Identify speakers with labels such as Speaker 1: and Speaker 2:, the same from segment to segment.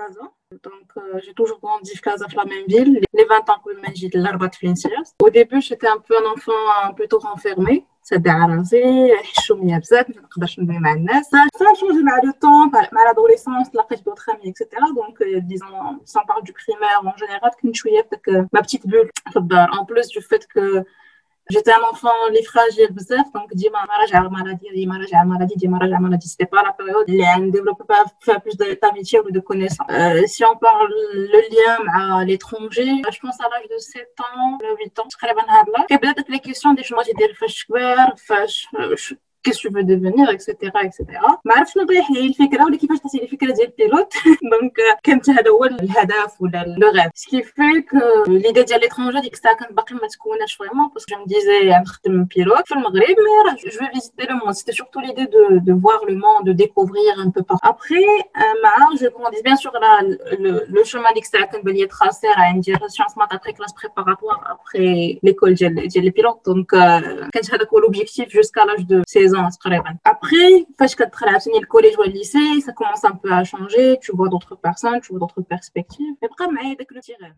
Speaker 1: Casa. Donc, j'ai toujours grandi à Casa, dans la même ville. Les 20 ans que j'ai de l'Arbat Fincias. Au début, j'étais un peu un enfant plutôt renfermé. Ça dérangeait, حشومية بزاف ما نقدرش ندوي مع الناس. Ça a changé مع le temps, مع l'adolescence, لقيت d'autres amis, etc. Donc, disons, si on parle du primaire en général, كنت شوية في ma petite bulle في الدار. En plus du fait que j'étais un enfant les fragile بزاف, donc ديما راجعة maladie, ديما راجعة maladie, ديما راجعة maladie. C'était pas la période où on ne développait pas faire plus d'amitié ou de connaissances. Si on parle le lien à l'étranger, je pense à l'âge de 7 ans, 8 ans, تقريبا هذا. كيبدات les questions des choses ديال فاش كبر, فاش qu'est-ce que tu veux devenir, etc., etc. ما عرفتش شنو طيح لي الفكره ولا كيفاش طيح لي الفكره ديال البيلوت. دونك كانت هذا هو الهدف ولا لو غيف. سكي في كو ليدي ديال ليترونجي ديك الساعه كانت باقي ما تكوناش فريمون باسكو جو مديزي نخدم بيلوت في المغرب مي راه جو في فيزيتي لو موند. C'était surtout l'idée de voir le monde, de découvrir un peu partout. Après, je grandis bien sûr le chemin ديك الساعه كان بلي tracé à ندير sciences maths après classe préparatoire après l'école ديال les pilotes. Donc كانت هذاك هو l'objectif jusqu'à l'âge de 16 ans. Après, quand le collège ou le lycée, ça commence un peu à changer. Tu vois d'autres personnes, tu vois d'autres perspectives. Mais après, avec le tirage.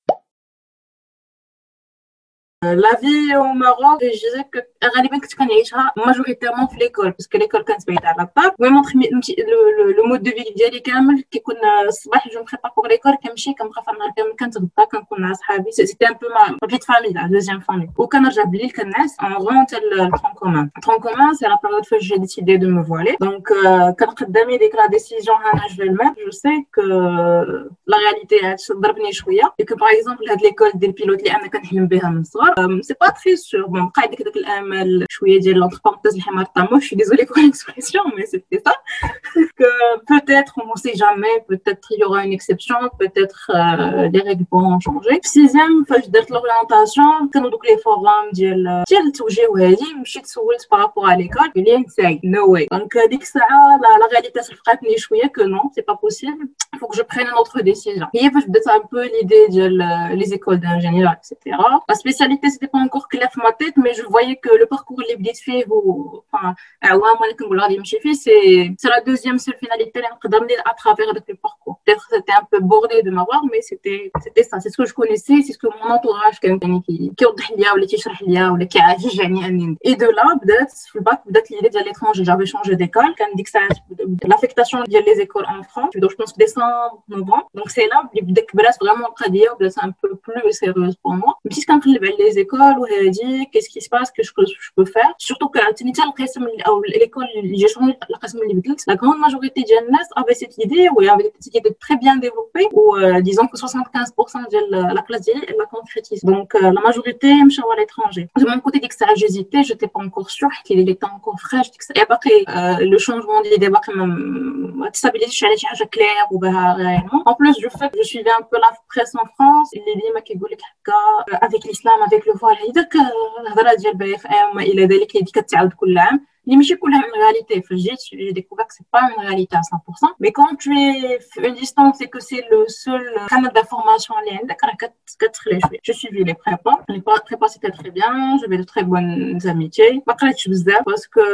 Speaker 1: La vie au Maroc, je dirais que غالبا كنت كنعيشها majoritairement في l'école parce que l'école كانت بعيدة على الدار. المهم le mode de vie ديالي كامل كيكون الصباح جو مبريبار pour l'école كنمشي كنبقى في النهار كامل كنتغدى كنكون مع صحابي. C'était un peu ma vie de famille, la deuxième famille. وكنرجع بالليل كنعس en rentre le tronc commun. Le tronc commun, c'est la période où j'ai décidé de me voiler. Donc كان قدامي ديك la décision je vais le mettre. Je sais que la réalité تضربني شوية et que par exemple هاد l'école ديال البيلوت اللي انا كنحلم بها من صغر. C'est pas très sûr. Bon, قاعد داك الامل شويه ديال entre parenthèses الحمار طامو. Je suis désolée pour l'expression, mais c'était ça. Que peut-être, on ne sait jamais, peut-être il y aura une exception, peut-être les règles vont changer. Sixième, فاش درت l'orientation, كانوا دوك les forums ديال التوجيه وهذه مشيت سولت par rapport à l'école. Il y a une no way. Donc ديك الساعه la réalité صفقتني شويه que non, c'est pas possible. Il faut que je prenne une autre décision. هي فاش بدات un peu l'idée ديال les écoles d'ingénieurs, etc. La spécialité c'était pas encore clair dans ma tête, mais je voyais que le parcours اللي بديت فيه enfin عوام وانا كنقول غادي نمشي فيه c'est la deuxième seule finalité اللي نقدر ندير à travers le parcours. Peut-être c'était un peu bordé de m'avoir, mais c'était ça, c'est ce que je connaissais, c'est ce que mon entourage كان كيوضح ليا ولا كيشرح ليا ولا كيعجبني اني. Et de là بدات في الباك بدات l'idée ديال l'étranger. J'avais changé d'école, كان ديك الساعه l'affectation ديال les écoles en France, donc je pense décembre novembre. Donc c'est là اللي بدات كبرات vraiment القضيه وبدات un peu plus sérieuse pour moi. مشيت كنقلب على les écoles وهادي qu'est-ce qui se passe, que je peux faire. Surtout que عاوتاني حتى القسم او l'école اللي جا شوني القسم اللي بدلت la grande majorité ديال الناس avait cette idée ou avait cette idée très bien développée ou disons que 75% ديال la classe ديالي elle la concrétise. Donc la majorité مشاو à l'étranger. De mon côté dès que ça j'hésitais, j'étais pas encore sûre qu'il était encore fraîche. Et après le changement d'idée باقي ما تستابيليش على شي حاجه كلير وبها réellement. En plus du fait que je suivais un peu la presse en France, اللي ديما كيقول لك هكا avec l'islam avec le voile هذاك الهضره ديال بي اف ام الى ذلك اللي كتعاود كل عام اللي ماشي كلها une réalité. J'ai découvert que c'est pas une réalité à 100%, mais quand tu es une distance et que c'est le seul canal d'information اللي عندك راه كتخلي شويه. Je suivis les prépas c'était très bien, j'avais de très bonnes amitiés. ما قريتش بزاف parce que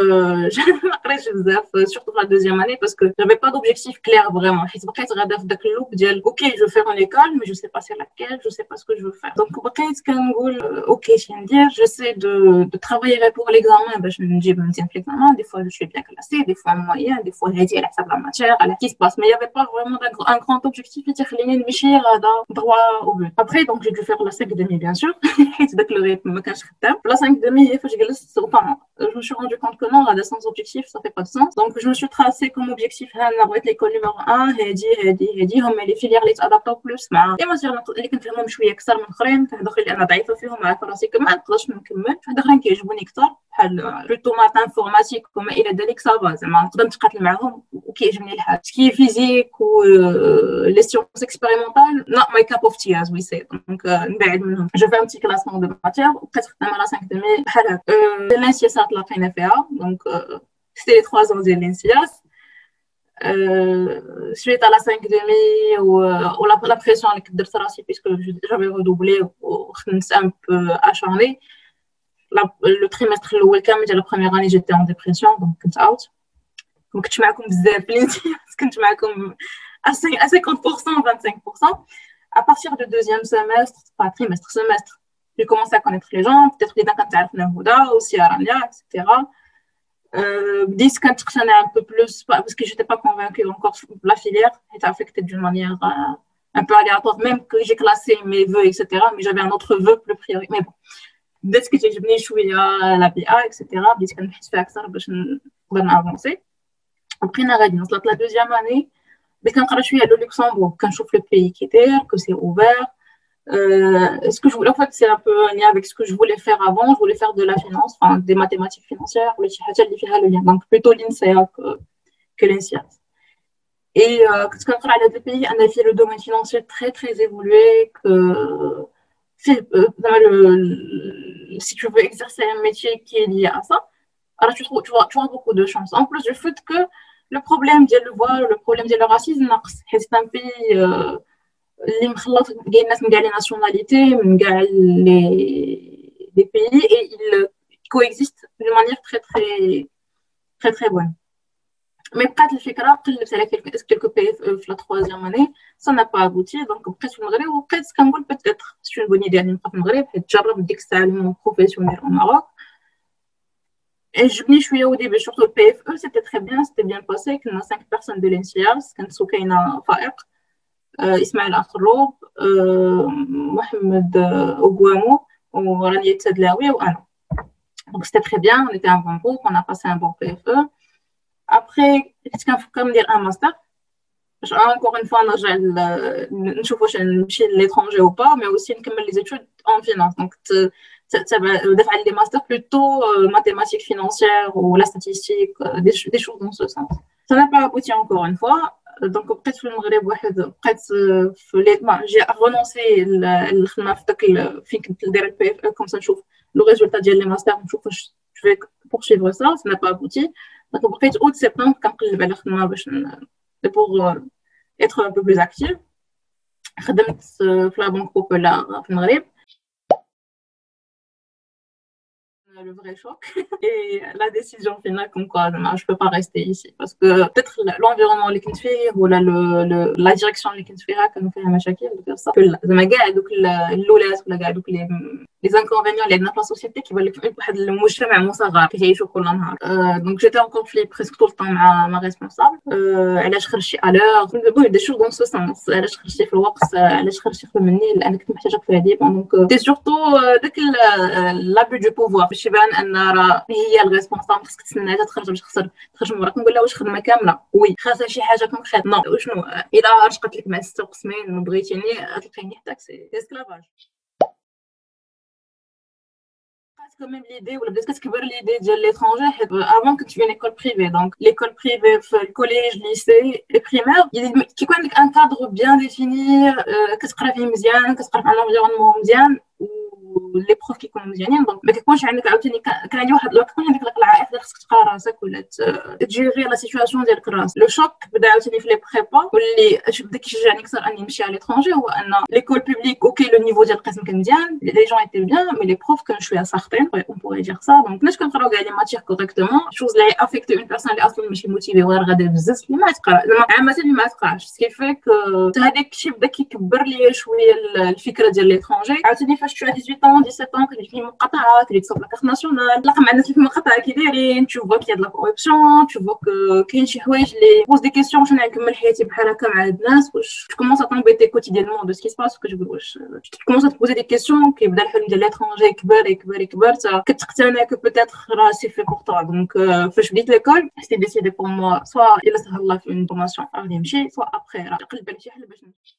Speaker 1: ما قريتش بزاف surtout la deuxième année parce que j'avais pas d'objectif clair vraiment. حيت بقيت غادا في داك اللوب ديال OK je veux faire une école mais je sais pas c'est laquelle, je sais pas ce que je veux faire. Donc بقيت كنقول OK j'aime j'essaie de travailler pour l'examen باش نجيب مزيان في l'examen. Des fois je suis bien classée, des fois moyen, des fois هادي على حسب la matière على qui se passe, mais il y avait pas vraiment un grand objectif اللي تخليني نمشي هذا droit au but. Après donc j'ai dû faire la 5/2 bien sûr حيت داك le rythme ما كانش خدام. La 5/2 فاش جلست je me suis rendu compte que non, هذا sans objectif ça fait pas de sens. Donc je me suis tracé comme objectif انا بغيت l'école numéro 1 هادي هما les filières اللي تادابطاو plus مع les matières اللي كنفهمهم شويه اكثر من اخرين. كان داخل انا ضعيفه فيهم عارفه راسي كما نقدرش نكمل. واحد اخرين كيعجبوني اكثر بحال بلوتو مات انفورماتيك وما الى ذلك صافا زعما نقدر نتقاتل معاهم وكيعجبني الحال. سكي فيزيك و لي سيونس اكسبيريمونتال not my cup of tea as we say. Donc نبعد منهم. جو في un petit classement de matière وبقيت خدامه على 5/2 بحال هكا. الانسياسات لقينا فيها donc c'était les 3 ans ديال الانسياس. Suite à la 5/2 ou la pression اللي كنت درت راسي puisque j'avais redoublé وخدمت un peu acharné. Le trimestre الاول كامل ديال la première année j'étais en dépression donc كنت out. ما كنتش معكم بزاف كنت معكم à 50%, 25%. À partir du deuxième semestre, pas trimestre, semestre, j'ai commencé à connaître les gens, peut-être les gens qui ont aussi à Rania, etc. Disent quand je un peu plus, parce que je n'étais pas convaincue encore de la filière, était affectée d'une manière un peu aléatoire, même que j'ai classé mes vœux, etc. Mais j'avais un autre vœu plus prioritaire. Mais bon, dès que j'ai venu jouer à la BA, etc., disent quand je fais accès, je vais avancer. Après, la deuxième année, dès que je suis à Luxembourg, quand je trouve le pays qui était, que c'est ouvert, ce que je voulais, en fait, c'est un peu en lien avec ce que je voulais faire avant. Je voulais faire de la finance, enfin, des mathématiques financières, ou les le lien. Donc, plutôt l'INSEA que l'INSEAD. Et quand on parle de pays, on a fait le domaine financier très, très évolué, que si tu veux exercer un métier qui est lié à ça, alors tu vois beaucoup de chance. En plus du fait que le problème de le voile, le problème de le racisme, c'est un pays اللي مخلط كاع الناس من كاع لي ناسيوناليتي من كاع les pays et ils coexistent de manière très très très très bonne. Mais بقات الفكره قلبت على quelques pays في la troisième année, ça n'a pas abouti, donc بقيت في المغرب وبقيت كنقول peut-être c'est une bonne idée اني نبقى في المغرب حيت تجرب ديك التعليم professionnel au Maroc. Et je venais شويه au début surtout le PFE, c'était bien passé, كنا 5 personnes de l'INSEAD, كانت سكينه فائق, إسماعيل أخروب, Mohamed Ogouamou, Rania Tadlaoui ou Anna. Donc c'était très bien, on était un bon groupe, on a passé un bon PFE. Après, qu'est-ce qu'il faut comme dire un master? Encore une fois, je ne sais pas si je suis l'étranger ou pas, mais aussi les études en finance. Donc, des masters plutôt mathématiques financières ou la statistique, des choses dans ce sens. Ça n'a pas abouti encore une fois. Donc peut-être في المغرب واحد بقيت في j'ai renoncé الخدمه في داك فين كنت ندير البي اف كوم سا نشوف لو ريزولتا ديال لي ماستر نشوف واش جو في poursuivre ça ça n'a pas abouti. Donc بقيت août septembre كنقلب على خدمه باش pour être un peu plus active. خدمت في لا بنك بوبولار في المغرب. Le vrai choc et la décision finale comme quoi je peux pas rester ici parce que peut-être l'environnement اللي كنت فيه ولا la direction اللي كنت فيها كانوا فيها مشاكل بصح زعما كاع دوك اللولات ولا كاع دوك les inconvénients اللي عندنا في لا سوسيتي كيبان لك واحد المجتمع مصغر كيعيشوا كل نهار. Donc j'étais en conflit presque tout le temps مع ma responsable. علاش خرجتي à l'heure des choses dans ce sens, علاش خرجتي في الوقت, علاش خرجتي مني لان كنت محتاجاك في هذه. Donc c'est surtout داك l'abus du pouvoir باش يبان ان راه هي الريسبونسابل, خصك تسنى تخرج باش تخرج من وراك. نقول لها واش خدمه كامله وي خاصها شي حاجه كونكريت نو وشنو الا رشقت لك مع 6 قسمين وبغيتيني تلقيني حداك سي اسكلافاج. quand même l'idée ou peut-être que l'idée de l'étranger avant que tu viennes école privée. Donc l'école privée, le collège, lycée et primaire, il y a un cadre bien défini, qu'est-ce que la vie مزيان, qu'est-ce que l'environnement مزيان les profs qui كانوا مزيانين. دونك ما كيكونش عندك عاوتاني كان عندي واحد الوقت كان عندك العائق اللي خصك تقرا راسك ولا تجيري لا سيتوياسيون ديالك راس. لو شوك بدا عاوتاني في لي بريبا واللي بدا كيشجعني اكثر اني نمشي على l'étranger هو ان ليكول بوبليك اوكي لو نيفو ديال القسم كان مزيان, لي جون ايتي بيان, مي لي بروف كانوا شويه ساختين on pourrait dire ça. دونك كناش كنقراو كاع لي ماتير كوريكتومون, شوز اللي افيكتي اون بيرسون اللي اصلا ماشي موتيفي وغير غادا بزاف اللي ما تقرا زعما عامه اللي ما تقراش. سكي فيك هذاك الشيء بدا كيكبر لي شويه الفكره ديال ليترونجي. عاوتاني فاش tu as 18 ans 17 ans كتجي مقاطعه كتجي تصوب لا كارت ناسيونال تلاقى مع الناس اللي في المقاطعه كي دايرين, tu vois qu'il y a de la corruption, tu vois que كاين شي حوايج اللي بوز دي كيسيون واش انا نكمل حياتي بحال هكا مع هاد الناس, واش tu commences à t'embêter quotidiennement de ce qui se passe, كتقول واش tu commences à te poser des questions. كيبدا الحلم ديال ليترونجي يكبر كتقتنع que peut-être راه سي في pour toi. Donc فاش بديت ليكول c'était décidé pour moi soit الا سهل الله في une formation غادي نمشي, soit après راه قلب على شي حل باش نمشي.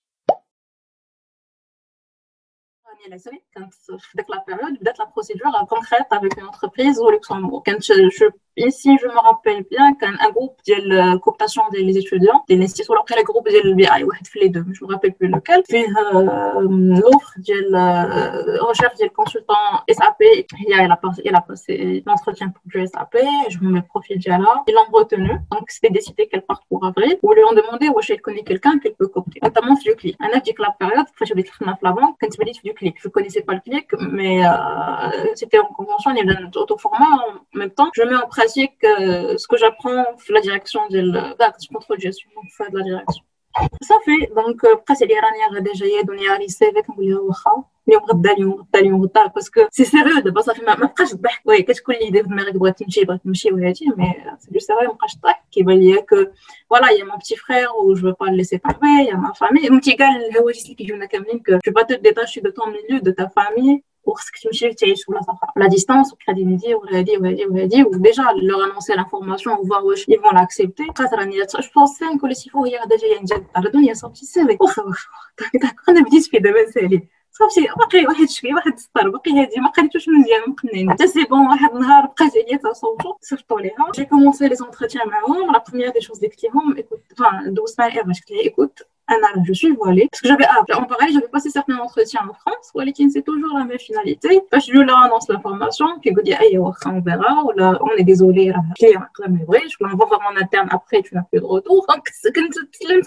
Speaker 1: Quand dès que la période, peut-être la procédure concrète avec une entreprise au Luxembourg. Ici, je me rappelle bien qu'un groupe de cooptation des étudiants, des instituts, après le groupe de l'BI, les deux, je me rappelle plus lequel, puis l'offre de recherche des consultants SAP, il a passé l'entretien pour du SAP, je me mets le profil déjà là, ils l'ont retenu, donc c'était décidé qu'elle parte pour avril, ou lui ont demandé où elle connaît quelqu'un qu'elle peut coopter, notamment du clic. Un dit que la période, quand je vais écrire dans la banque, quand tu me dis du clic, je connaissais pas le clic, mais c'était en convention, il y avait un auto-format en même temps, je mets en pratique ce que j'apprends, la direction de contrôle de gestion, de la direction. صافي دونك بقات عليا راني غادا جايه دنيا لي سي في كنقول لها واخا اليوم غدا اليوم غدا اليوم غدا باسكو سي سيريو دابا صافي ما بقاش الضحك وي كتكون لي في دماغك بغات تمشي وهادي مي سي دو سيريو ما بقاش الضحك كيبان ليا كو فوالا يا مون بتي فرير و جو با ليسي تومبي يا ما فامي فهمتي كاع الهواجس اللي كيجيونا كاملين كو جو با تو ديتاشي دو طون ميليو دو تا فامي وخصك تمشي تعيش في بلاصه اخرى لا ديستانس وغادي ندير وهادي وهادي وهادي وديجا لو انونسي لافورماسيون وفوار واش يفون لاكسبتي بقات راني جو بونس 5 ولا 6 هي غادا جايه عند الدار الدنيا صافي سيري واخا انا بديت في دابا سالي صافي باقي واحد شويه واحد السطر باقي هادي ما قريتوش مزيان مقنعين حتى سي بون واحد النهار بقات عليا تصوتو صيفطوا ليها جي كومونسي لي زونتروتيان معاهم لا بروميير دي شوز اللي قلت لهم ايكوت دوزت معايا قلت لها ايكوت je suis voilée parce que en parallèle j'avais passé certains entretiens en France où c'est toujours la même finalité parce que je leur annonce l'information puis je dis aïe on verra ou là on est désolé mais vrai je l'envoie voir en interne après tu n'as plus de retour donc quand tu l'aimes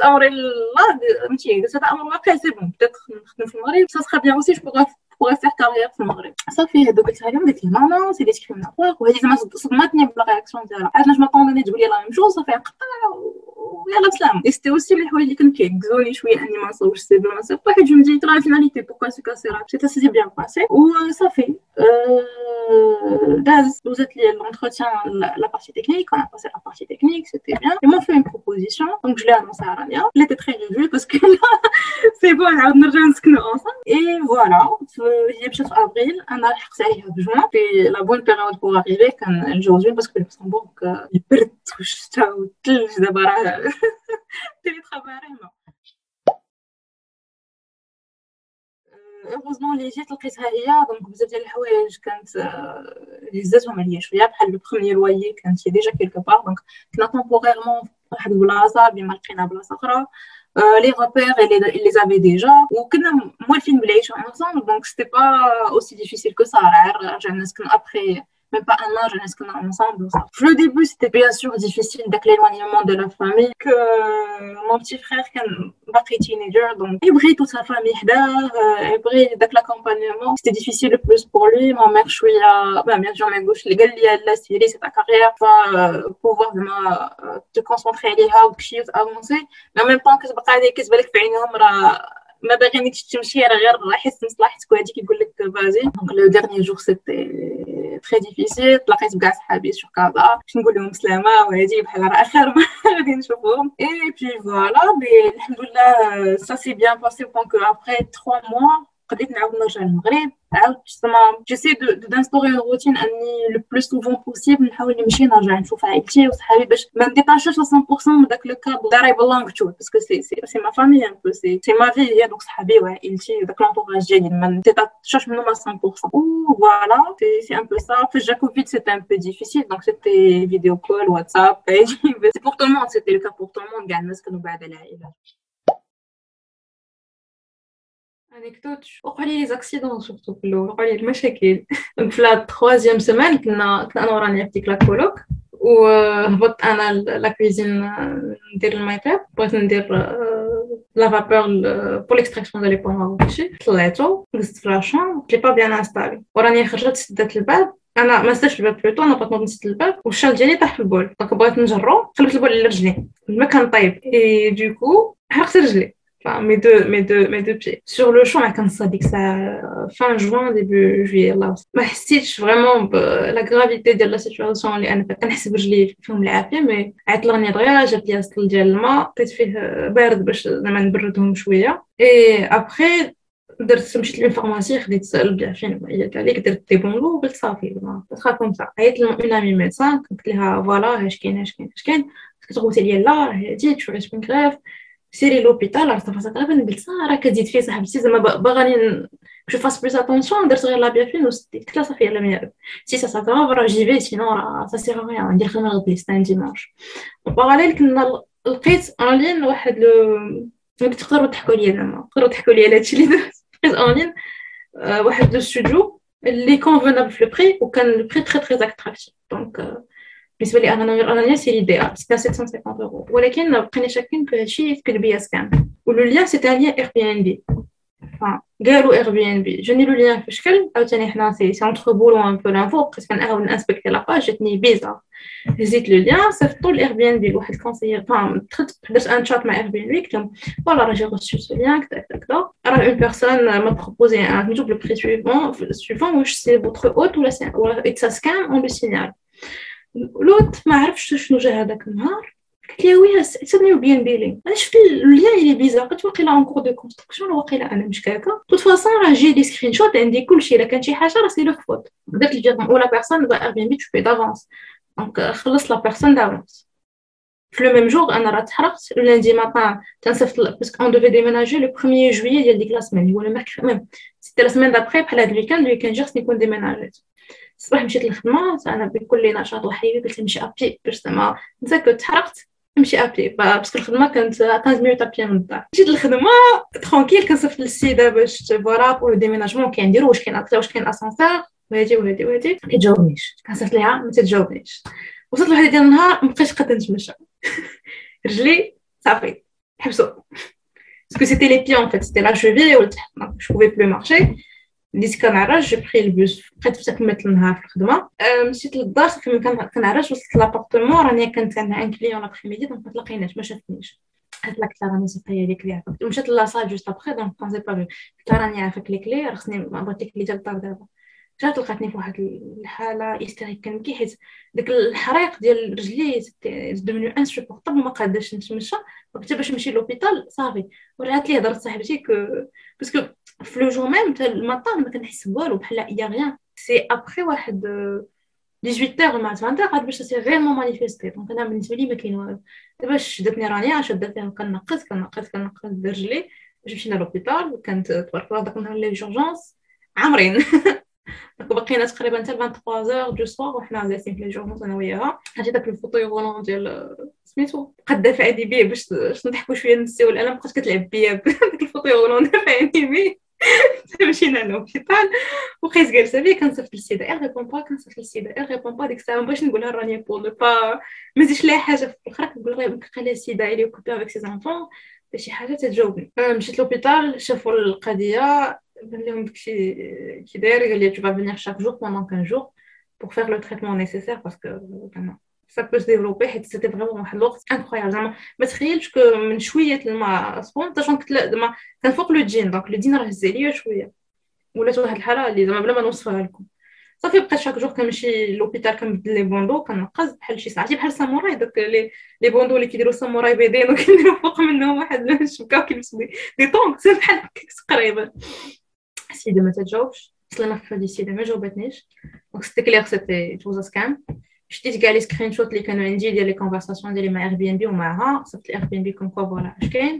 Speaker 1: c'est bon peut-être ça sera bien aussi je pourrais faire carrière في المغرب صافي هذوك قلت لهم non non c'est discriminatoire وهذه زعما صدمتني بلا رياكسيون ديالها عاد ما طوندني تقول لي لا ميم شوز صافي نقطع ويلا بسلام اي سيتي اوسي من الحوايج اللي كنت كيعكزوني شويه اني ما نصوبش السي في ما نصيفط واحد جو مدي ترى فيناليتي بوكا سو كاسي راه سيتي بيان باسي وصافي دوزت لي l'entretien la partie technique on a passé la partie technique c'était bien ils m'ont fait une proposition donc je l'ai annoncé à Rania elle était très réjouie parce que là c'est bon on a نرجع نسكنوا ensemble et voilà هي مشات في ابريل انا لحقت عليها في جوان في لا بون بيريود بور اريفي كان الجو زوين باسكو لوكسمبورغ البرد والشتاء والثلج دابا راه تيلي ترافاي heureusement اللي جيت لقيتها هي دونك بزاف ديال الحوايج كانت هزاتهم عليا شويه بحال لو بروميير لويي كانت هي ديجا كيلكو بار دونك كنا تمبوريرمون واحد البلاصه بما لقينا بلاصه اخرى les repères ils les avaient déjà وكنا موالفين بالعيشه ensemble donc c'était pas aussi difficile que ça رجعنا نسكن après même pas un an, je reste ensemble. Le début, c'était bien sûr difficile avec l'éloignement de la famille. Que mon petit frère, qui est teenager, donc il brille toute sa famille, il brille avec l'accompagnement. C'était difficile le plus pour lui. Ma mère, je suis bien sûr, ma gauche, les gars, la Syrie, c'est ta carrière. Pouvoir vraiment te concentrer à avancer. Mais en même temps, que c'est pas ما باغينكش تمشي راه غير حس مصلحتك وهادي كيقول لك فازي دونك لو ديرني جور سيتي تري ديفيسيل تلاقيت بكاع صحابي سور كازا باش نقول لهم سلامه وهادي بحال راه اخر ما غادي نشوفهم اي بي فوالا مي الحمد لله سا سي بيان باسي دونك ابري 3 موا قدرت نعاود نرجع للمغرب عاود جيسي دانستوري اون روتين اني لو بلوس سوفون بوسيبل نحاول نمشي نرجع نشوف عائلتي وصحابي باش ما نديتاشاش 100% من داك لو كادر دار اي بلونغ تو باسكو سي ما فامي ان بو سي ما في هي دوك صحابي وعائلتي داك لونطوراج ديالي ما نديتاشاش منهم 100% و فوالا سي ان بو سا في جاكوفيت سيتي ان بو ديفيسيل دونك سيتي فيديو كول واتساب سي بور تو الموند سيتي لو كا بور تو الموند كاع الناس كانوا بعاد على العائله anecdote وقع لي لي زاكسيدون سورتو في الاول وقع لي المشاكل دونك في لا 3 سيمين كنا انا وراني في ديك لا كولوك وهبطت انا لا كويزين ندير الميكاب بغيت ندير لا فابور بور ليكستراكسيون دو لي بومون ماشي طلعتو جلست في لاشون كلي با بيان انستالي وراني خرجت سدات الباب انا ما سدتش الباب بلوتو انا بغيت نسد الباب والشال ديالي طاح في البول دونك بغيت نجرو قلبت البول على رجلي الماء كان طايب اي دوكو حرقت رجلي Enfin, mes deux pieds. Sur le champ, quand ça dit que ça fin juin, début juillet, là. ما حسيتش vraiment la gravité de la situation اللي انا كنحس برجلي فيهم العافيه مي عيط لراني دغيا جات لي السطل ديال الماء لقيت فيه بارد باش زعما نبردهم شويه اي ابري مشيت للفارماسي خديت البيافين هي كذلك درت دي بونغو قلت صافي باسكو كوم سا عيطت لامي ميدسان قلت لها فوالا اش كاين كتغوتي ليا لا هادي تشوفي سبين غريف سيري لوبيتال راه صافا تقريبا قلت راه كتزيد فيه صاحبتي زعما باغاني جو فاس بلوس اتونسيون درت غير لا بيافين وسديت قلت صافي يلا ميا سي سا غراف راه جي في سينو راه سا سيغ ريان ندير خدمه غد ليستان ديمونش وباراليل كنا لقيت ان لين واحد لو تقدروا تحكوا ليا زعما على هادشي اللي درت لقيت ان لين واحد لو ستوديو اللي كونفونابل في البري وكان البري تري تري اتراكتيف دونك بالنسبه لي انا سي ليديال سيتا 750 اورو ولكن بقينا شاكين في هادشي كتب ليا سكان ولو ليان سيتا ليان اير بي ان بي Enfin, قالوا Airbnb. Je n'ai le lien في شكل عاوتاني حنا c'est entre boulot un peu l'info parce qu'on a inspecté la page جاتني bizarre. هزيت لو ليان صيفطوا لايربي واحد الكونسيير دخلت درت ان شات مع ايربي قلت لهم فوالا راه جي ريسيو سو ليان كذا كذا راه اون بيرسون ما بروبوزي ان دوبل بري سويفون واش سي فوتر اوت ولا اتس سكام اون لو سينيال لوت ما عرفتش شنو جا هذاك النهار قلت لي وي سيبني بيان بيلي انا شفت اللين اللي بيزار قلت واقيلا اون كور دو كونستركسيون واقيلا انا مش كاكا توت فاصون راه جي دي سكرين شوت عندي كلشي الا كان شي حاجه راه سي لو فوت درت الفيرمون ولا بيرسون با ايربي تو بي دافونس دونك خلصت لا بيرسون دافونس في لو ميم جور انا راه تحرقت لوندي ماتان تنصيفط باسكو اون دوفي ديميناجي لو 1 جويي ديال ديك لا سيمين ولا ميركري ميم سيتي لا سيمين دابري بحال هاد الويكاند جا خصني نكون ديميناجيت الصباح مشيت للخدمه انا بكل نشاط وحيوي قلت نمشي ابي باش زعما نسى تحرقت نمشي ابي باسكو الخدمه كانت 15 مينوت ابي من الدار مشيت للخدمه ترونكيل كنصيفط للسيده باش فوالا بور ديميناجمون كنديرو واش كاين اسانسير وهادي كتجاوبنيش كنصيفط ليها ما تتجاوبنيش وصلت لواحد ديال النهار مابقيتش قادره نتمشى رجلي صافي حبسوا باسكو سيتي لي بيون فيت سيتي لا شوفي ولتحت جو بوفي بلو مارشي بديت كنعرج جو بري البوس بقيت تكملت النهار في الخدمه مشيت للدار صافي كنعرج وصلت لابارتمون راني كانت عندها ان كليون لابخي ميدي دونك ما تلاقيناش ما شافتنيش قالت لك راني صافي لي كلي مشيت لاصال جوست ابخي دونك كونسي با قلت راني عارفك لي كلي خصني بغيت لي كلي ديال الدار دابا جات لقاتني في واحد الحاله هيستيريك كنبكي حيت داك الحريق ديال رجلي ديفنو انسبورطابل ما قاداش نتمشى وقت باش نمشي لوبيتال صافي ورات لي هضرت صاحبتي باسكو في لو جو ميم تاع المطار ما كنحس بوالو بحال يا غيان سي ابري واحد 18 مع 20 عاد باش سي غيرمون مانيفيستي دونك انا بالنسبه لي ما كاين والو دابا شدتني رانيا شدت فيها كنقص برجلي باش مشينا لوبيتال كانت تبارك الله داك النهار لي جورجونس عامرين بقينا تقريبا حتى 23 دو سوار وحنا جالسين في لي جورنال انا وياها حتى داك الفوطو غولون ديال سميتو بقات دافعني بيه باش نضحكوا شويه نسيو انا بقات كتلعب بيا داك الفوطو غولون دافعني بيه مشينا للهوبيتال وبقيت جالسه بيه كنصيفط للسيده ريبون با كنصيفط للسيده ريبون با ديك الساعه باش نقولها راني بور نو با ما نزيدش ليها حاجه في الاخر كنقول لها بقى السيده اللي اوكوبي افيك سي زانفون شي حاجه تجاوبني مشيت للهوبيتال شافوا القضيه بان لهم داكشي كي داير قال لي tu vas venir chaque jour pendant 15 jours pour faire le traitement nécessaire parce que ça peut se développer حيت c'était vraiment واحد الوقت incroyable زعما ما تخيلش من شويه الماء سخون حتى كنت زعما كان فوق لو جين دونك لو دين راه هز عليا شويه ولات واحد الحاله اللي زعما بلا ما نوصفها لكم صافي بقيت شاك جور كنمشي لوبيتال كنبدل لي بوندو كنقز بحال شي ساعتي بحال ساموراي داك لي بوندو اللي كيديروا ساموراي بيدين وكيديروا فوق منهم واحد الشبكه وكيلبسوا دي طونك بحال تقريبا السيده ما تجاوبش وصلنا في هذه السيده ما جاوبتنيش دونك سيتي كلير سيتي توزا سكام شتيت كاع لي سكرين شوت اللي كانوا عندي ديال لي كونفرساسيون ديالي مع اير بي ان بي ومعها صيفط لاير بي ان بي كوم كوا فوالا اش كاين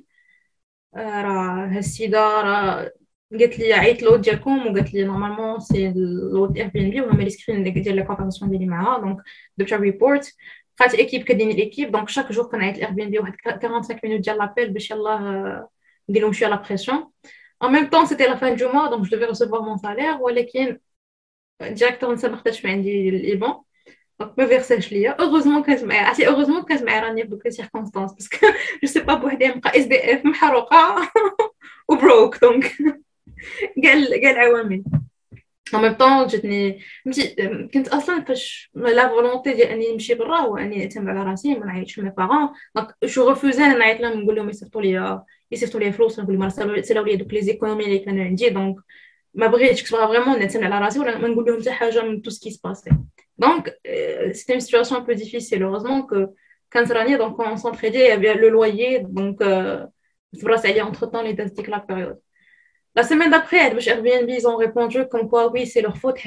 Speaker 1: راه هاد السيده راه قالت لي عيط لو ديالكم وقالت لي نورمالمون سي لو اير بي ان بي وهما لي سكرين ديال لي كونفرساسيون ديالي معها دونك درت ريبورت بقات ايكيب كدير الايكيب دونك شاك جور كنعيط لاير بي ان بي واحد 45 مينوت ديال لابيل باش يلاه ندير لهم شويه لا بريسيون. En même temps, c'était la fin du mois, donc je devais recevoir mon salaire. ولكن directement ما خداش من عندي الإيبان donc ما فيرساش ليا. heureusement كانت معايا عرفتي heureusement كانت معايا راني في دوك لي سيركونستانس باسكو جو سي با بوحدي نبقى اس دي اف محروقه وبروك دونك كاع العوامل. en même temps جاتني كنت اصلا فاش لا فولونتي ديال اني نمشي برا هو اني نعتمد على راسي ما نعيطش مي بارون دونك جو ريفوزي انا نعيط لهم نقول لهم يصيفطوا لي فلوس نقول لهم سالاو لي دوك لي زيكونومي اللي كانوا عندي دونك ما بغيتش كنت فريمون نعتمد على راسي ولا ما نقول لهم حتى حاجه من تو سكي سباسي دونك سيتي اون سيتوياسيون بو ديفيسيل heureusement que كانت راني دونك on s'entraidait le loyer donc تبرس عليا entre temps les dates ديك لا période. La semaine d'après, Airbnb, ils ont répondu comme quoi, oui, c'est leur faute.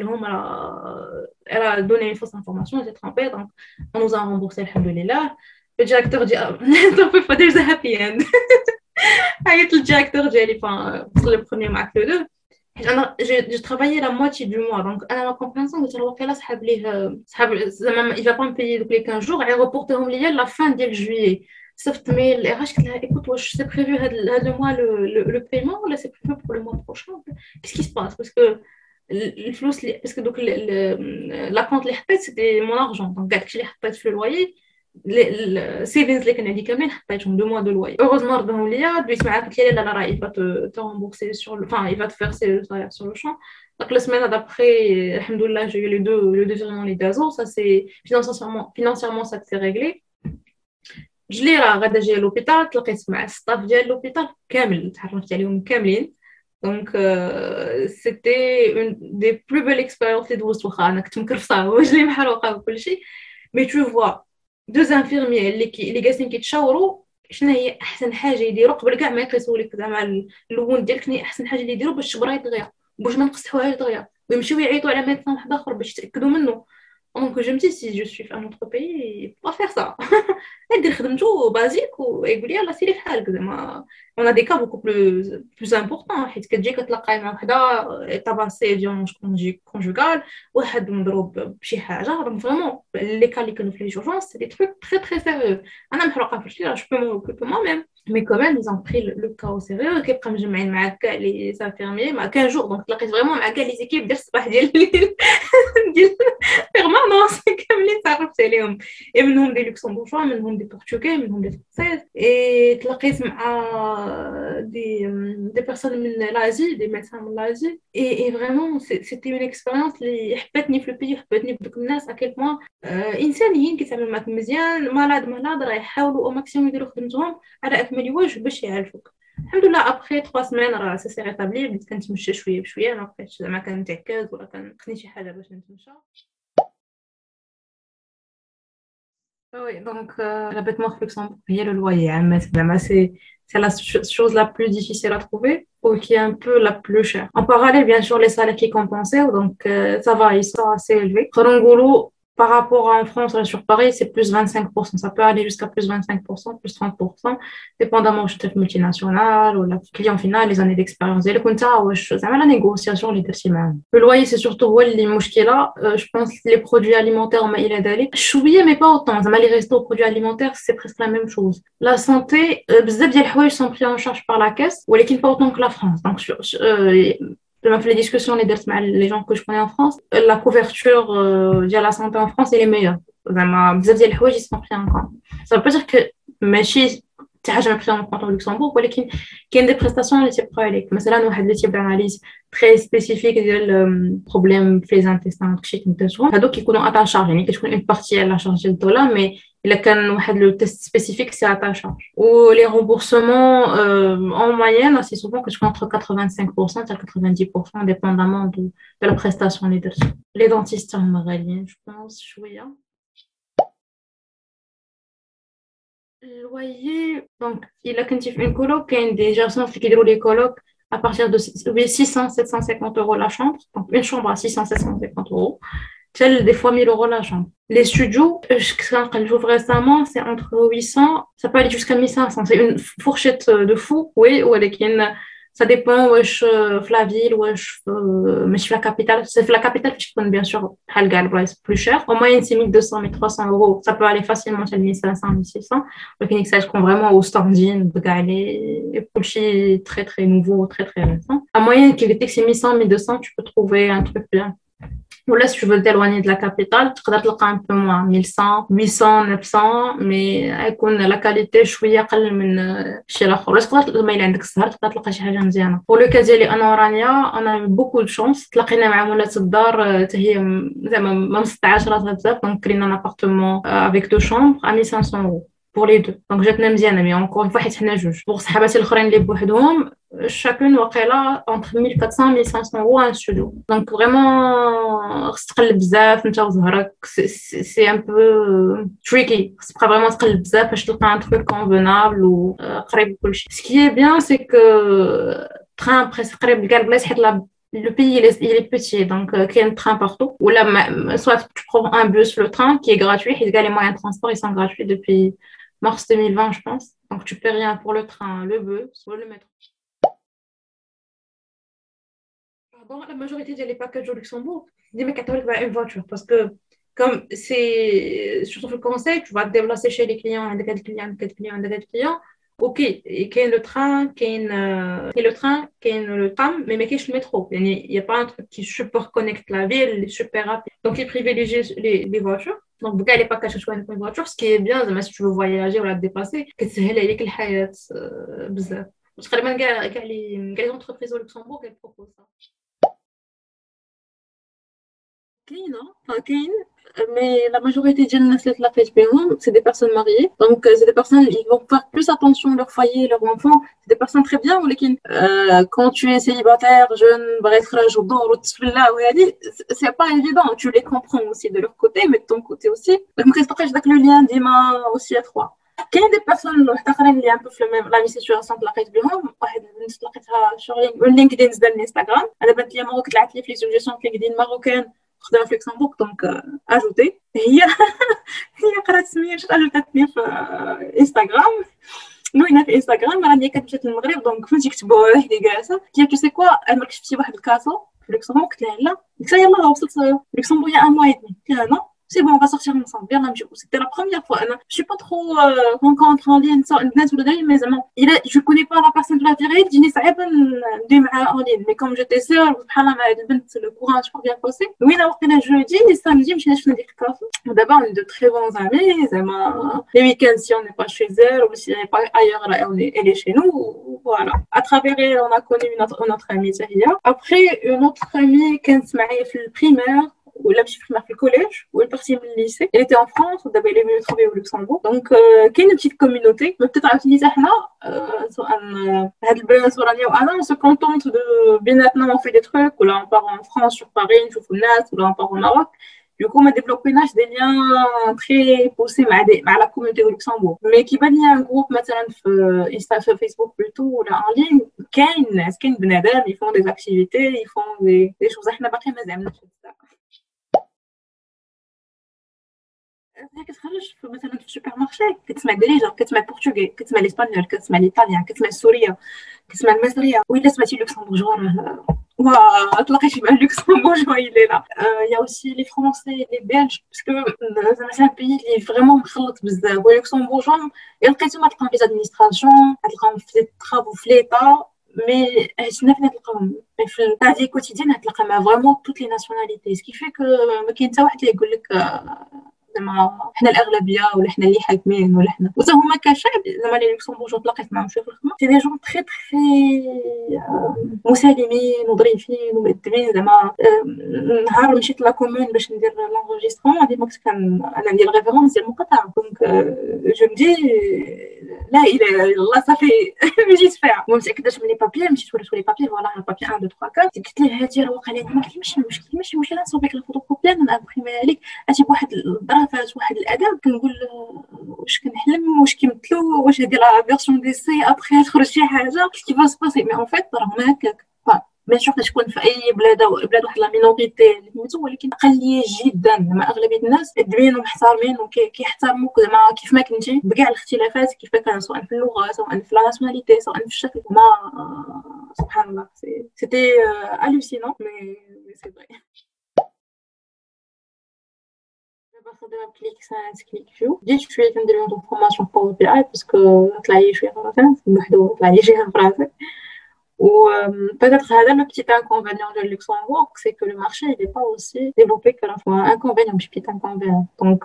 Speaker 1: Elle a donné une fausse information, elle s'est trompée, donc on nous a remboursé, alhamdoulilah. Le directeur dit, on peut pas dire the happy end. Le directeur dit, pour le premier mois que le deux. J'ai travaillé la moitié du mois, donc à la compréhension, il va pas me payer tous les 15 jours, et reporter la fin de juillet. صيفط ميل الاغاش قلت لها ايكوت واش سي بريفو هاد لو موا لو بيمون ولا سي بريفو بور لو موا بروشان كيس سباس باسكو الفلوس اللي باسكو دوك لا كونت اللي حطيت سيتي مون ارجون دونك كاع داكشي اللي حطيت في الوايي les savings اللي كان عندي كاملين حطيتهم 2 mois de loyer. Heureusement رضاهم ليا دويت معاه قلت لي لا لا راه il va te rembourser sur le enfin il va te verser le salaire sur le champ. Donc la semaine d'après alhamdoulilah j'ai eu les deux virements les deux ça c'est financièrement ça s'est réglé. Je l'ai راه غادا جاي لوبيتال تلاقيت مع الستاف ديال لوبيتال كامل تعرفت عليهم كاملين. Donc c'était une des plus belles expériences اللي دوزت واخا انا كنت مكرفصه وجهي محروقه وكل شيء. Mais tu vois دوز انفيرميي اللي جالسين كيتشاوروا شنو هي احسن حاجه يديروا قبل كاع ما يقيسوا لك زعما اللون ديالك شنو هي احسن حاجه اللي يديروا باش الشبره دغيا باش ما نقصحوهاش دغيا ويمشيو يعيطوا على ميدسان واحد اخر باش يتاكدوا منه. Donc je me dis si je suis في un autre pays il faut pas faire ça. ندير خدمته بازيك ويقول لي يلا سيري في حالك زعما on a des cas beaucoup plus importants حيت كتجي كتلاقاي مع وحده طاباسي فيولونس كونجوغال واحد مضروب بشي حاجه دونك فريمون لي كا اللي كانوا في لي جورجونس سي دي تروك تري تري سيريو. انا محروقه في الشيء جو بو مو اوكوبي موا ميم مي كوميم ils ont pris le cas au sérieux كيبقى مجمعين مع كاع لي انفيرميي مع 15 جور دونك تلاقيت فريمون مع كاع لي زيكيب ديال الصباح ديال الليل ديال بيرمانونس كاملين تعرفت عليهم منهم دي لوكسمبورغوا منهم دي بورتوغي منهم دي فرنسيز اي تلاقيت مع دي بيرسون من لازي دي ميدسان من لازي اي فريمون سيتي اون اكسبيريونس اللي حبتني في البي حبتني بدوك الناس اكيد بوان انسانيين كيتعاملوا معاك مزيان مالاد راه يحاولوا او ماكسيموم يديروا خدمتهم على اكمل وجه باش يعالجوك. الحمد لله ابخي 3 سيمين راه سي ريتابلي بديت كنتمشى شويه بشويه ما بقيتش زعما كنتعكز ولا كنخني شي حاجه باش نتمشى. Oui, donc l'habitement au Luxembourg, payer le loyer, hein, mais c'est la chose la plus difficile à trouver ou qui est un peu la plus chère. En parallèle, bien sûr, les salaires qui compensaient, donc ça va, ils sont assez élevés. Khorongolo, par rapport à en France, là, sur Paris, c'est plus 25%. Ça peut aller jusqu'à plus 25%, plus 30%, dépendamment du chef multinational ou le client final, les années d'expérience. Et le compta, ça la négociation, les tertiaires. Le loyer, c'est surtout les mouchkila. Je pense que les produits alimentaires, il est d'aller. Chouïe, mais pas autant. Les restos, produits alimentaires, c'est presque la même chose. La santé, bzaf ديال الحوايج sont pris en charge par la caisse, ou pas autant que la France. Donc, je me fais les discussions les gens que je connais en France, la couverture via la santé en France elle est meilleure. بزاف ديال الحوايج ils sont pris en compte. Ça veut pas dire que ماشي حتى حاجه ما pris en compte au Luxembourg ولكن كاين des prestations اللي تيبقاو عليك. مثلا واحد لي تيب d'analyse très spécifique ديال problème في les intestins داكشي كنتاجهم هادوك كيكونوا ata charge يعني كتكون une partie على charge ديال الدولار مي il a quand le test spécifique, c'est à ta charge. Ou les remboursements, en moyenne, assez souvent, que je entre 85% et 90%, dépendamment de la prestation. Les dentistes en Maralien, je pense, oui. Le loyer, donc, il a quand une coloc, il y a des gens qui ont les colocs à partir de 600, 750 euros la chambre. Donc, une chambre à 600, 750 euros. Des fois 1000 euros la chambre. Les studios, quand j'ouvre récemment, c'est entre 800, ça peut aller jusqu'à 1500. C'est une fourchette de fou, oui, ou avec ça dépend où je la ville, où mais je la capitale. C'est la capitale, je connais bien sûr, c'est plus cher. En moyenne, c'est 1200, 1300 euros. Ça peut aller facilement chez 1500, 1600. Donc, ça, je prends vraiment au standing, de galer, et pour le très, très nouveau, très, très récent. En moyenne, qui était que c'est 1100, 1200, tu peux trouver un truc bien. Là, si tu veux t'éloigner de la capitale, tu peux trouver un peu moins, 1100, 800, 900, mais avec la qualité شوية أقل من شي الآخر. Là, تقدر ما إلا عندك السهر تقدر تلقى شي حاجة مزيانة. Pour le cas ديالي أنا ورانيا أنا beaucoup de chance تلاقينا مع مولات الدار حتى هي زعما ما مسطعاش راسها بزاف دونك كرينا ان appartement avec 2 chambres à 1500 euros. Pour les deux. Donc, جاتنا مزيانة mais encore une fois حيت حنا جوج. Pour صحاباتي الآخرين اللي بوحدهم chacune واقيلا entre 1400 et 1500 euros un studio. Donc vraiment خص تقلب بزاف انت وزهرك c'est un peu tricky. خص تبقى vraiment تقلب بزاف باش تلقى un truc convenable وقريب لكلشي. Ce qui est bien c'est que train presque قريب لكاع البلايص حيت le pays il est petit donc il y a un train partout ou là soit tu prends un bus le train qui est gratuit les moyens de transport ils sont gratuits depuis mars 2020 je pense donc tu paies rien pour le train le bus ou le métro. Bon, la majorité des packages au Luxembourg dis mais catholique va une voiture parce que comme c'est surtout le conseil tu vas te déplacer chez les clients un des clients ok il y a le train le tram mais il y a le métro il n'y a pas un truc qui super connecte la ville super rapide donc ils privilégient les voitures دونك بكاع لي باكاج شويه في الفواتور سكي بيان زعما سي تو فواياجي ولا ديباسي كتسهل عليك الحياه بزاف تقريبا كاع لي زونتربريز au Luxembourg كيبروبوز كاين mais la majorité ديال الناس اللي تلاقيت بهم c'est des personnes mariées donc c'est des personnes ils vont faire plus attention à leur foyer leur enfant c'est des personnes très bien ولكن quand tu es célibataire jeune باغي تخرج ودور وتسفلا وهذه c'est pas évident tu les comprends aussi de leur côté mais de ton côté aussi donc ما كتلقاش داك لو لين ديما aussi étroit كاين دي بيرسون واحد اخرين اللي ان بو في لا ميم سيتوياسيون تلاقيت بهم واحد البنت تلاقيتها شغل لينكدين زاد الانستغرام انا بنت لي ماروك طلعت لي في سوجيسيون لينكدين ماروكان خدامه في لوكسمبورغ دونك اجوتي هي قرات سميتو اجوتاتني في انستغرام نوينا في انستغرام راني كتمشي للمغرب دونك فهمتي كتبوا وحدي جالسه قالت لي سي كوا انا كشفتي واحد الكاسو في لوكسمبورغ قلت لها لا قلت لها يلاه وصلت لوكسمبورغ يا ان موا اي دمي قلت لها نو c'est bon on va sortir ensemble viens là c'était la première fois je suis pas trop rencontre en ligne ça الناس ولا داير mais زعما الا je connais pas la personne de la vraie تجيني صعيبه ندوي معاها en ligne mais comme j'étais seule سبحان الله مع هاد البنت le courant super bien passé وين وقتنا جودي samedi مشينا شفنا ديك الكافي ودابا on est de très bons amis زعما les week-ends si on n'est pas chez elle ou si on n'est pas ailleurs elle est chez nous voilà à travers elle on a connu une autre amie هي après une autre amie كانت معايا في البريمير ولا مشي في الكوليج والبارتي من الليسي elle était en France ودابا elle est venue travailler au Luxembourg donc كاينه petite communauté ما بتعرفني حتى حنا سواء هاد البنات ورانيا وانا on se contente de بيناتنا on fait des trucs ولا on part en France sur Paris نشوفوا الناس ولا on part au Maroc du coup ما ديفلوبيناش دي liens très poussés مع la communauté au Luxembourg mais كيبان لي un groupe مثلا في Facebook plutôt ولا en ligne كاين ناس كاين بنادم ils font des activités ils font des choses احنا باقي ما زعمناش كتخرج مثلا في السوبر مارشي كتسمع دارجه كتسمع البرتغالي كتسمع الاسبانيول كتسمع الايطاليان كتسمع السوريه كتسمع المصريه وإلا سمعتي لوكسمبورغوا راه تلاقيتي مع لوكسمبورغوا اللي لا يا اوسي لي فرونسي لي بلج باسكو زعما سي ان بيي اللي فريمون مخلط بزاف ولوكسمبورغوا لقيتهم تلقاهم في زادمينستراسيون تلقاهم في طرافو في ليطا مي هنا فين تلقاهم في الطاجي كوتيديان تلقى مع فريمون توت لي ناسيوناليتي سكي في كو ما كاين حتى واحد اللي يقول لك زعما حنا الاغلبيه ولا حنا اللي حاكمين ولا حنا وتا هما كشعب زعما لي لوكسمبورغ تلاقيت معاهم شويه في الخدمه سي دي جون تري تري مسالمين وظريفين ومؤدبين زعما نهار مشيت لا كومون باش ندير لونجسترمون ديما كان انا ندير ريفيرونس ديال المقاطعه دونك جو مدي لا اله الا الله صافي مشيت فيها ومتاكداش من لي بابي مشيت وريت لي بابي فوالا بابي 1 2 3 4 قلت ليه هادي راه واقع لي ما كاينش ماشي مشكله نصوبك الفوتوكوبي انا نبريميها لك اجي بواحد الظرافات واحد الاداب كنقول واش كنحلم واش كيمثلوا واش هادي لا فيرسيون دي سي ابخي تخرج شي حاجه كي فاس باسي مي اون فيت راه هكاك بيان سور تكون في اي بلاد واحد لا مينوريتي اللي سميتو ولكن اقليه جدا مع اغلبيه الناس ادبين ومحترمين وكيحترموك زعما كيف ما كنتي بكاع الاختلافات كيف كان سواء في اللغه سواء في لا ناسيوناليتي سواء في الشكل ما سبحان الله سيتي hallucinant مي سي فري خدمه كليك ساينس كليك فيو بديت شويه كندير لهم فورماسيون باور بي اي باسكو طلع لي شويه فرنسي بوحدو طلع لي شويه فرنسي ou peut-être هذا le petit inconvénient de Luxembourg c'est que le marché il est pas aussi développé que la fois inconvénient مش petit inconvénient donc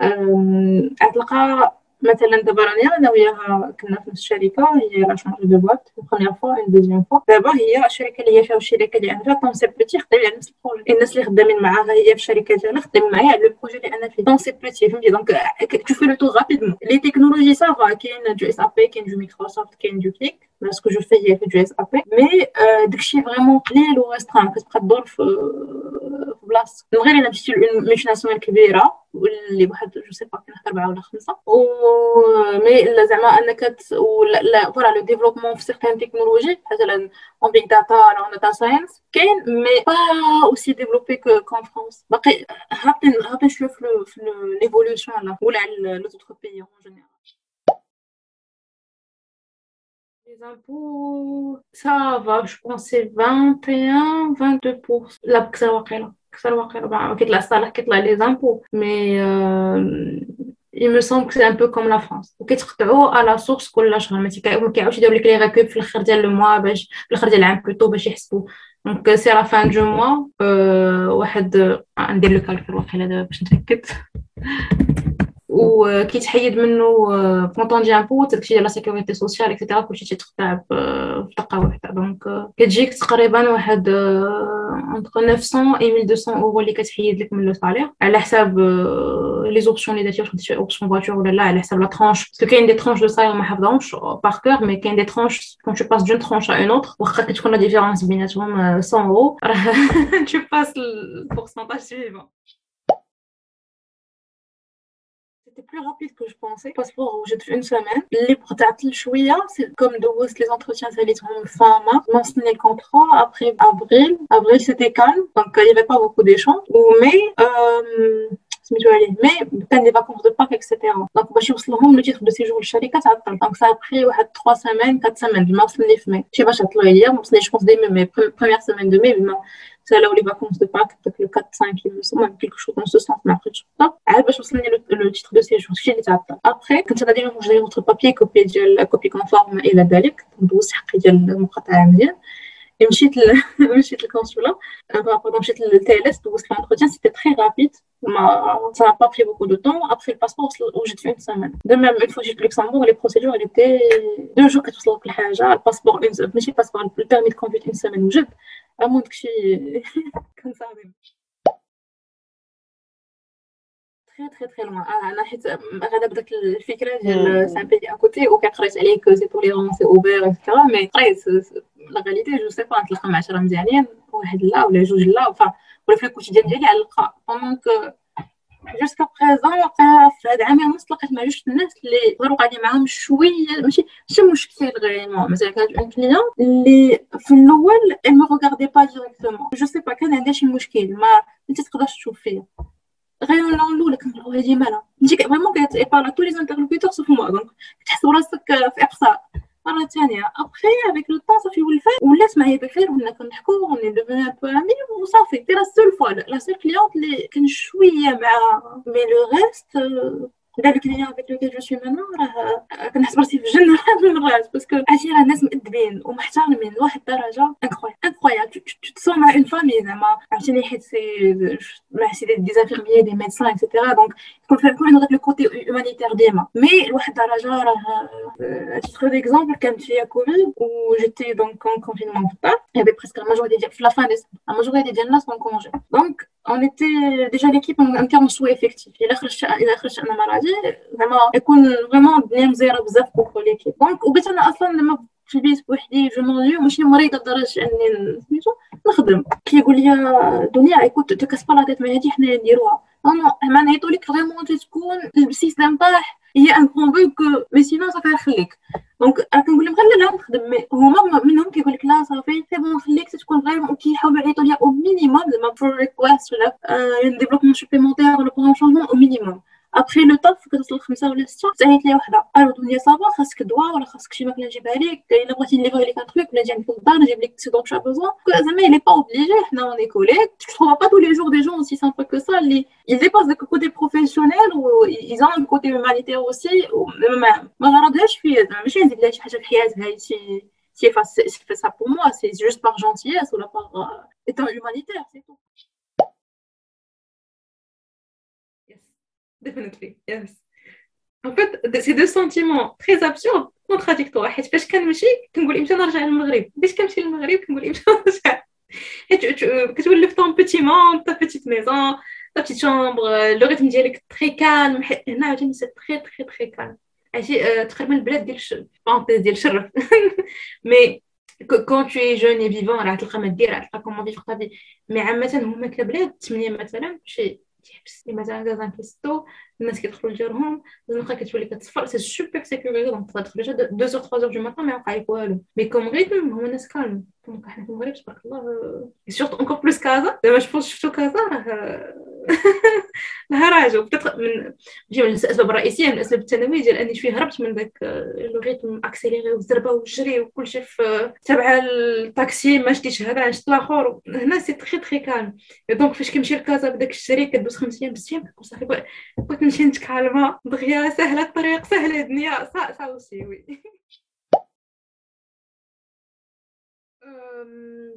Speaker 1: تلقى مثلا دابا راني انا وياها كنا في نفس الشركه هي لا شونجي دو بوات بروميير فوا اون دوزيام فوا دابا هي الشركه اللي هي فيها والشركه اللي انا فيها طون سي بيتي خدامين على نفس البروجي الناس اللي خدامين معاها هي في الشركه ديالها خدامين معايا على البروجي اللي انا فيه طون سي بيتي فهمتي دونك tu fais le tour rapidement les technologies ça va كاين du SAP كاين du Microsoft كاين du Click ce que je fais هي في du SAP mais داكشي فريمون قليل وريستران كتبقى تدور في بلاصه غير الا مشيتي لميش ناسيونال كبيره واللي واحد جو سي با كاين 4 ولا 5 و مي لا زعما انك لا فوالا لو ديفلوبمون في سيغتان تكنولوجي مثلا اون بيغ داتا ولا داتا ساينس كاين مي با اوسي ديفلوبي كون فرانس باقي هابطين شويه في ليفولوشن لا ولا على لي زوتر بيي اون جينيرال Les impôts, ça va, je pense c'est 21-22%. لا بكثر واقيلا كيطلع الصالح كيطلع لي زامبو مي il me semble que c'est un peu comme la France وكيتقطعوا على سورس كل شهر ما كيعاودش يديروا لك لي ريكوب في الاخر ديال الموا باش في الاخر ديال العام بلوتو باش يحسبوا دونك سي لا فان دو موا واحد ندير لو كالكول واقيلا دابا باش نتاكد وكيتحيد منه مونطون ديال امبو داكشي ديال لا سيكوريتي سوسيال اكسيتيرا كلشي تيتقطع في دقه واحده. دونك كتجيك تقريبا واحد entre 900 et 1200 euros اللي كتحيد لك من لو صالير على حساب لي زوبسيون اللي درتي، واش خديتي اوبسيون فواتور ولا لا، على حساب لا ترونش. باسكو كاين دي ترونش دو صالير ما حافظهمش بار كور، مي كاين دي ترونش كون tu passes d'une tranche à une autre واخا كتكون لا ديفيرونس بيناتهم 100 euros راه tu passes le pourcentage suivant. C'était plus rapide que je pensais. Passeport où j'ai fait une semaine. Les protections chouïa, c'est comme de les entretiens, ça allait fin mars. Lancé les contrats après avril. Avril, c'était calme. Donc, il n'y avait pas beaucoup d'échanges. Ou mai, mais t'as des vacances de Pâques, etc. Donc, moi, je suis le titre de séjour, le chalet, 4 donc, ça a pris 3 semaines, 4 semaines. Je m'en suis mai. Je sais pas, j'ai hier. Je pense dès mes premières semaines de mai, c'est là où les vacances de Pâques, peut-être le 4-5, il me semble, même quelque chose dans ce sens, mais après, je sais pas. Elle va choisir le titre de séjour, chez les tapes. Après, quand tu as déjà rangé votre papier, copie conforme et la dalek, donc, vous savez, il y a le مقاطعة مزيان. Et مشيت الconsulat. Pendant مشيت le TLS, donc l'entretien, c'était très rapide. Ça n'a pas pris beaucoup de temps. Après le passeport, où j'ai fait une semaine. De même, une fois que j'étais au Luxembourg, les procédures, elles étaient 2 jours que tu le حاجة. Le passeport, ماشي le passeport, le permis de conduire une semaine où j'ai. À moins que شي كان صعب. très très très loin. انا حيت غادا بداك الفكره ديال سان بيي ا كوتي وكان قريت عليه كو سي توليرون سي اوبر اكسترا، مي قريت لا رياليتي جو سي با نتلاقى مع 10 مزيانين، واحد لا ولا جوج لا، ولا في الكوتيديان ديالي على الاقل. دونك جوسكا بريزون في هاد عامين ونص تلاقيت مع جوج الناس اللي ظهروا قاعدين معاهم شويه ماشي مشكل غيرمون. مثلا كانت اون كليون اللي في الاول elle me regardait pas directement جو سي با، كان عندها شي مشكل ما تقدرش تشوف فيا غير الاولى كنقول هذه مالها انت فريمون كتبارلا تو لي انترلوكيتور سوف موا، دونك تحس براسك في اقصاء. مرة ثانية ابخي افيك لو طون صافي ولات معايا بخير، ولا كنضحكوا وني ديفوني ان بو امي وصافي. سي لا سول فوا لا سول كليونت اللي كان شوية مع مي لو ريست داك الكليون افيك لوكيل جو سوي مانون راه كنحس براسي في الجنة واحد المرات، باسكو عرفتي راه الناس مؤدبين ومحترمين لواحد الدرجة انكرويابل. tu te sens مع اون فامي زعما عرفتيني، حيت سي مع سي دي زانفيرميي دي ميدسان اكسيتيرا، دونك يكون عندك لو كوتي هومانيتير ديما. مي لواحد الدرجة راه تيتر ديكزامبل كانت فيا كوفيد و جيتي دونك en confinement total. Il y avait presque la majorité في la fin décembre la majorité ديال الناس en congé. Donc on était déjà l'équipe en termes sous-effectif. الى خرجت انا مرضي زعما يكون فريمون الدنيا مزيره بزاف بوغ ليكيب. دونك وبيت انا اصلا لما في البيت بوحدي جو مونجي ماشي مريضه لدرجه اني سميتو نخدم. كيقول لي دنيا ايكوت تكاس با لا تيت، ما هادي حنا نديروها ما نعيطوا لك فريمون تكون السيستم طاح هي ان كون بوك، مي سينو صافي خليك. دونك كنقول لهم غير لا نخدم، مي هما منهم كيقول لك لا صافي سي بون خليك تكون فريمون، كيحاولوا يعيطوا ليا او مينيموم زعما بور ريكويست ولا ديفلوبمون سوبليمونتير ولا بروغرام شونجمون او مينيموم. ابخي لو طاف كتوصل 5 ولا 6 تعيط لي وحده الو دنيا صافا خاصك دواء ولا خاصك شي ماكله نجيبها لك، الا بغيتي نليفري لك ان تروك ولا نجي عندك للدار نجيب لك سي دونك شا بوزون. زعما il est pas obligé، حنا اون اي كوليك. tu trouveras pas tous les jours des gens aussi sympas que ça اللي ils dépassent le côté professionnel ou ils ont un côté humanitaire aussi. ما غرضهاش فيا زعما ماشي نزيد لها شي حاجه في حياتها هادشي سي fait ça pour moi, c'est juste par gentillesse ou par étant humanitaire, c'est tout. Yes, definitely, yes. En fait, c'est deux sentiments très absurdes, contradictoires. حيت فاش كنمشي كنقول امتى نرجع للمغرب، باش كنمشي للمغرب كنقول امتى نرجع. حيت كتولف طون بيتي مون تا بيتيت ميزون تا بيتيت شامبر، لو ريتم ديالك تري كالم. هنا عاوتاني سي تري تري تري كالم. عرفتي تقريبا البلاد ديال بارونتيز ديال الشرف مي كون tu es jeune et vivant راه تلقى ما دير، تلقى كومون فيفر تا في. مي عامه هما كبلاد 8 مثلا شي تحبس مثلا كازان كيستو الناس كيدخلوا لديرهم الزنقه كتولي كتصفر، سي سوبر سيكوريزي. دونك تقدر تخرج 2 اور 3 اور دو ماتان ما يوقع لك والو. مي كوم ريتم هما ناس كالم. دونك حنا في المغرب تبارك الله سورتو اونكور بلوس كازا. دابا جو بونس شفتو كازا راه لها راجو بتاع من جي من الاسباب الرئيسيه من الاسباب الثانويه ديال اني شويه هربت من داك لو ريتم اكسيليري والزربه والجري وكلشي في تبع الطاكسي ما شتيش هذا شت الاخر. هنا سي تري تري كالم. دونك فاش كنمشي لكازا بداك الشري كدوز 5 ايام 6 ايام كنقول صافي بغيت نمشي نتكالما دغيا سهله الطريق سهله الدنيا سا اوسي وي.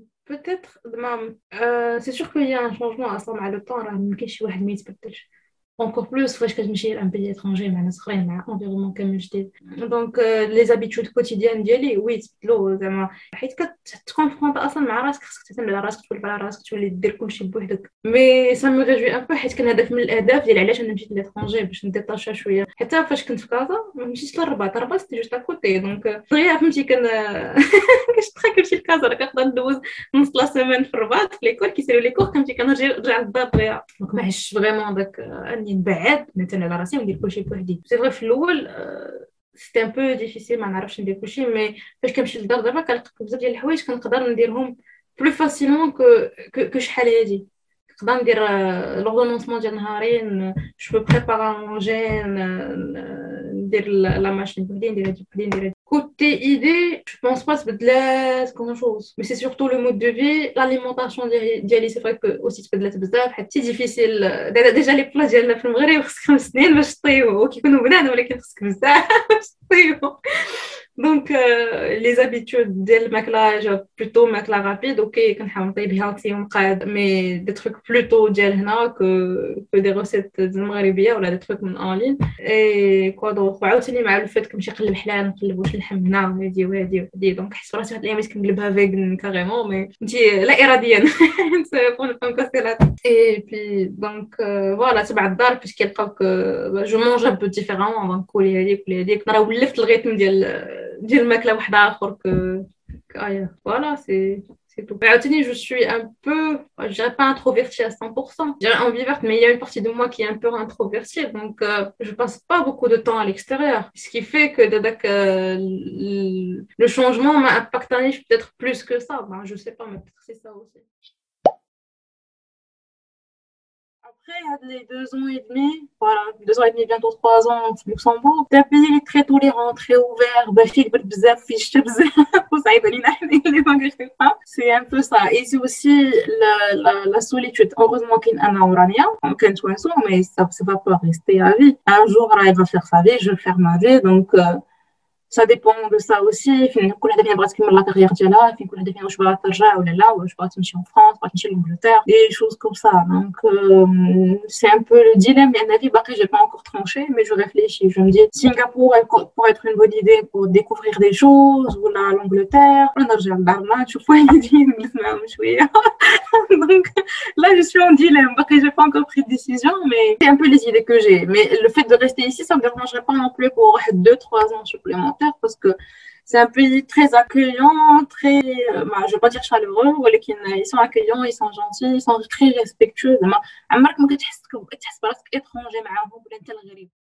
Speaker 1: peut-être زعما سي سور كو هي ان شونجمون اصلا مع لو طون راه ميمكنش شي واحد ما يتبدلش. encore plus فاش كتمشي لان بيي étranger مع ناس اخرين مع environnement كامل جديد. دونك لي زابيتود كوتيديان ديالي وي تبدلوا زعما، حيت كتكونفرونط اصلا مع راسك، خصك تعتمد على راسك، تولف على راسك، تولي دير كلشي بوحدك. مي سا مي ريجوي ان بو، حيت كان هدف من الاهداف ديال علاش انا مشيت ليترونجي باش نديتاشا شويه. حتى فاش كنت في كازا ما مشيتش للرباط، الرباط سيتي جوست اكوتي، دونك دغيا فهمتي كان كاش تخا كنمشي لكازا راه كنقدر ندوز نص لا سيمين في الرباط في ليكول كيسيروا لي كور، كنمشي كنرجع للدار دغيا. دونك ما عشتش فريمون داك اني نبعد نعتمد على راسي وندير كلشي بوحدي. سي فري في الاول سيتي ان بو ديفيسيل، ما نعرفش ندير كلشي، مي فاش كنمشي للدار دابا كنلقى بزاف ديال الحوايج كنقدر نديرهم بلو فاسيلمون كو شحال هادي. نقدر ندير لوردونونسمون ديال نهارين، جو بو بريبارا مونجي، ندير لا ماشين بوحدي، ندير هادي بوحدي، ندير هادي. Côté idée, je pense pas تبدلات grand chose, mais c'est surtout le mode de vie, l'alimentation ديالي. c'est vrai que aussi تبدلات بزاف، حيت سي ديفيسيل. ديجا لي بلا ديالنا في المغرب خصك 5 سنين باش تطيبو، كيكونوا بنان ولكن خصك بزاف باش تطيبو. دونك لي زابيتود ديال الماكله بلوتو ماكله رابيد، اوكي كنحاول نطيب هيلثي ونقاد، مي دي تروك بلوتو ديال هنا كو دي روسيت المغربيه ولا دي تروك من اون لين. اي كوا دوك، وعاوتاني مع الفات كنمشي نقلب حلال، نقلب واش اللحم هنا وهادي وهادي وهادي، دونك حس راسي هاد الايامات كنقلبها فيغن كاريمون، مي فهمتي لا اراديا بون با مكاسي لا. اي بي دونك فوالا تبع الدار باش كيلقاوك جو مونج ان بو ديفيرون، دونك كولي هاديك كولي هاديك، راه ولفت الريتم ديال الماكله واحده اخر ايا فوالا c'est tout. Mais Anthony, je suis un peu, je dirais pas introvertie à 100%. Je dirais ambiverte, mais il y a une partie de moi qui est un peu introvertie, donc je passe pas beaucoup de temps à l'extérieur. Ce qui fait que le changement m'a impacté peut-être plus que ça. Ben, je sais pas, mais peut-être c'est ça aussi. Après les 2 ans et demi, voilà, 2 ans et demi, bientôt 3 ans au Luxembourg, c'est un pays très tolérant, très ouvert, c'est un peu ça. Et c'est aussi la solitude. Heureusement qu'il y a un Oranien, aucun soin, mais ça ne va pas rester à vie. Un jour, il va faire sa vie, je vais faire ma vie, donc ça dépend de ça aussi. كل حدا فينا بغات تكمل لا كارير ديالها، كل حدا فينا واش باغا ترجع ولا لا، واش باغا تمشي en France، باغا تمشي للانجلترا، des choses comme ça. Donc c'est un peu le dilemme. Et Navi, باقي j'ai pas encore tranché, mais je réfléchis. Je me dis Singapour pourrait être une bonne idée pour découvrir des choses, ou l'Angleterre. On نرجع لدارنا نشوف واحد نجلس معاهم شويه. Donc là je suis en dilemme. باقي j'ai pas encore pris de décision, mais c'est un peu les idées que j'ai. Mais le fait de rester ici, ça me dérangerait pas non plus pour 2-3 ans supplémentaires, parce que c'est un pays très accueillant, très, je vais pas dire chaleureux, mais ils sont accueillants, ils sont gentils, ils sont très respectueux. عمرك ما كتحس براسك étranger معاهم ولا انت الغريب.